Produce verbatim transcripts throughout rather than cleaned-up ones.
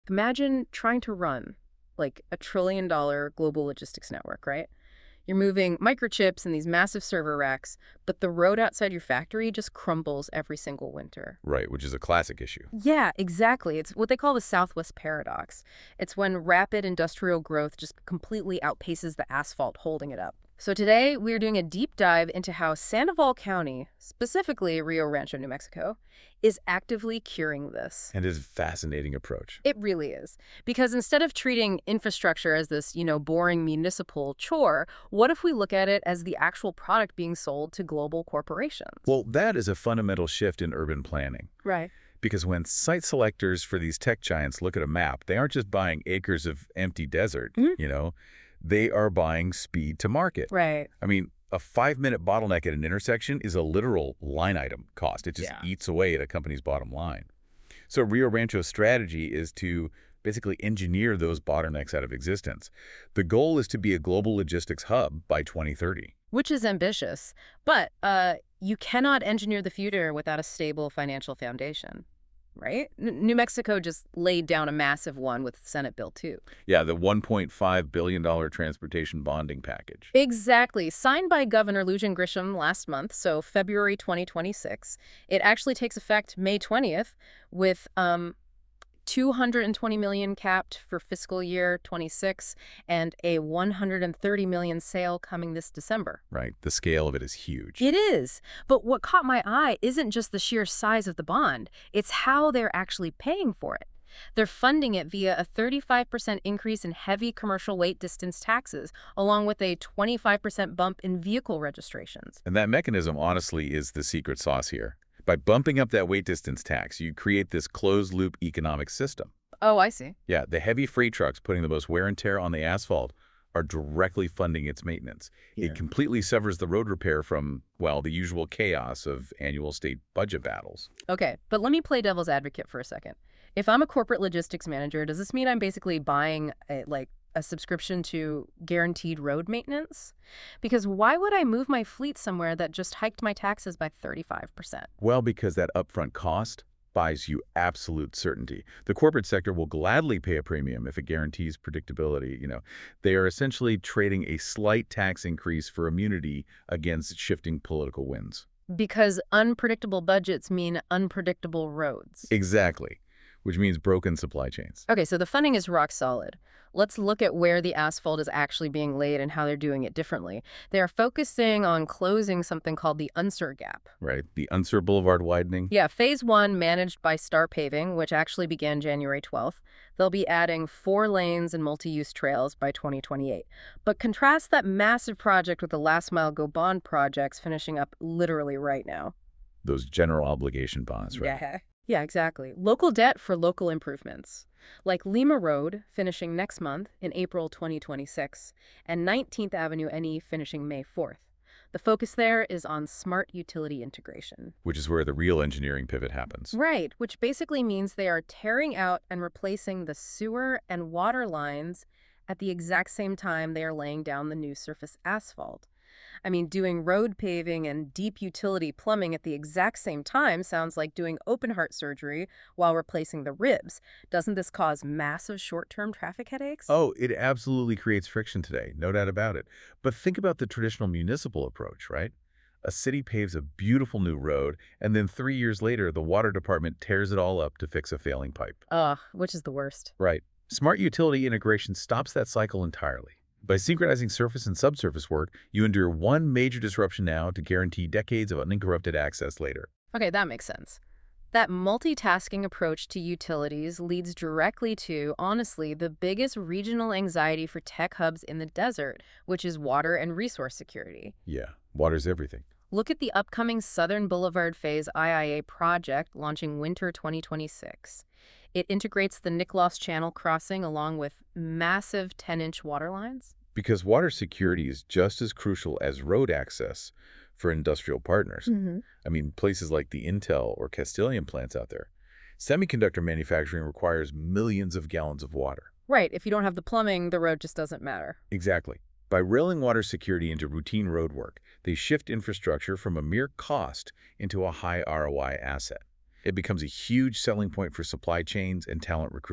Imagine trying to run like a trillion dollar global logistics network, right? You're moving microchips in these massive server racks, but the road outside your factory just crumbles every single winter. Right, which is a classic issue. Yeah, exactly. It's what they call the Southwest paradox. It's when rapid industrial growth just completely outpaces the asphalt holding it up. So today, we're doing a deep dive into how Sandoval County, specifically Rio Rancho, New Mexico, is actively curing this. And his fascinating approach. It really is. Because instead of treating infrastructure as this, you know, boring municipal chore, what if we look at it as the actual product being sold to global corporations? Well, that is a fundamental shift in urban planning. Right. Because when site selectors for these tech giants look at a map, they aren't just buying acres of empty desert, Mhm. you know, they are buying speed to market. Right. I mean, a five-minute bottleneck at an intersection is a literal line item cost. It just Yeah. eats away at a company's bottom line. So Rio Rancho's strategy is to basically engineer those bottlenecks out of existence. The goal is to be a global logistics hub by twenty thirty. Which is ambitious. But uh, you cannot engineer the future without a stable financial foundation, right? N- New Mexico just laid down a massive one with Senate Bill two. Yeah, the one point five billion dollars transportation bonding package. Exactly. Signed by Governor Lujan Grisham last month, so February twenty twenty-six. It actually takes effect May twentieth with um, two hundred twenty million dollars capped for fiscal year twenty-six and a one hundred thirty million dollars sale coming this December. Right, the scale of it is huge. It is. But what caught my eye isn't just the sheer size of the bond, it's how they're actually paying for it. They're funding it via a thirty-five percent increase in heavy commercial weight distance taxes, along with a twenty-five percent bump in vehicle registrations. And that mechanism, honestly, is the secret sauce here. By bumping up that weight distance tax, you create this closed-loop economic system. Oh, I see. Yeah, the heavy freight trucks putting the most wear and tear on the asphalt are directly funding its maintenance. Yeah. It completely severs the road repair from, well, the usual chaos of annual state budget battles. Okay, but let me play devil's advocate for a second. If I'm a corporate logistics manager, does this mean I'm basically buying a, like a subscription to guaranteed road maintenance? Because why would I move my fleet somewhere that just hiked my taxes by thirty-five percent? Well, because that upfront cost buys you absolute certainty. The corporate sector will gladly pay a premium if it guarantees predictability. You know, they are essentially trading a slight tax increase for immunity against shifting political winds. Because unpredictable budgets mean unpredictable roads. Exactly, which means broken supply chains. Okay, so the funding is rock solid. Let's look at where the asphalt is actually being laid and how they're doing it differently. They are focusing on closing something called the Unser Gap. Right, the Unser Boulevard widening. Yeah, phase one managed by Star Paving, which actually began January twelfth. They'll be adding four lanes and multi-use trails by twenty twenty-eight. But contrast that massive project with the Last Mile Go Bond projects finishing up literally right now. Those general obligation bonds, right? Yeah. Yeah, exactly. Local debt for local improvements. Like Lima Road finishing next month in April twenty twenty-six, and nineteenth Avenue N E finishing May fourth. The focus there is on smart utility integration. Which is where the real engineering pivot happens. Right, which basically means they are tearing out and replacing the sewer and water lines at the exact same time they are laying down the new surface asphalt. I mean, doing road paving and deep utility plumbing at the exact same time sounds like doing open heart surgery while replacing the ribs. Doesn't this cause massive short-term traffic headaches? Oh, it absolutely creates friction today, no doubt about it. But think about the traditional municipal approach, right? A city paves a beautiful new road, and then three years later, the water department tears it all up to fix a failing pipe. Ugh, which is the worst. Right. Smart utility integration stops that cycle entirely. By synchronizing surface and subsurface work, you endure one major disruption now to guarantee decades of uninterrupted access later. Okay, that makes sense. That multitasking approach to utilities leads directly to, honestly, the biggest regional anxiety for tech hubs in the desert, which is water and resource security. Yeah, water's everything. Look at the upcoming Southern Boulevard Phase I I A project launching winter twenty twenty-six. It integrates the Nicholas Channel crossing along with massive ten-inch water lines. Because water security is just as crucial as road access for industrial partners. Mm-hmm. I mean, places like the Intel or Castilian plants out there. Semiconductor manufacturing requires millions of gallons of water. Right. If you don't have the plumbing, the road just doesn't matter. Exactly. By railing water security into routine road work, they shift infrastructure from a mere cost into a high R O I asset. It becomes a huge selling point for supply chains and talent recruitment.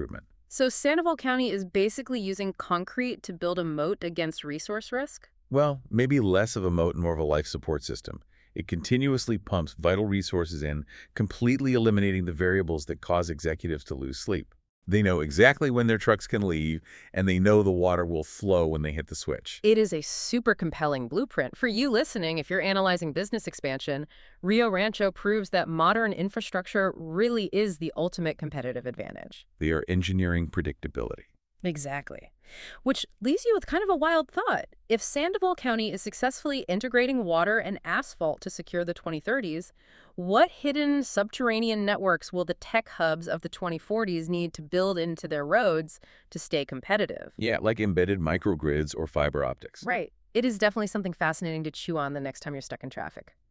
So Sandoval County is basically using concrete to build a moat against resource risk? Well, maybe less of a moat and more of a life support system. It continuously pumps vital resources in, completely eliminating the variables that cause executives to lose sleep. They know exactly when their trucks can leave, and they know the water will flow when they hit the switch. It is a super compelling blueprint. For you listening, if you're analyzing business expansion, Rio Rancho proves that modern infrastructure really is the ultimate competitive advantage. They are engineering predictability. Exactly. Which leaves you with kind of a wild thought. If Sandoval County is successfully integrating water and asphalt to secure the twenty thirties, what hidden subterranean networks will the tech hubs of the twenty forties need to build into their roads to stay competitive? Yeah, like embedded microgrids or fiber optics. Right. It is definitely something fascinating to chew on the next time you're stuck in traffic.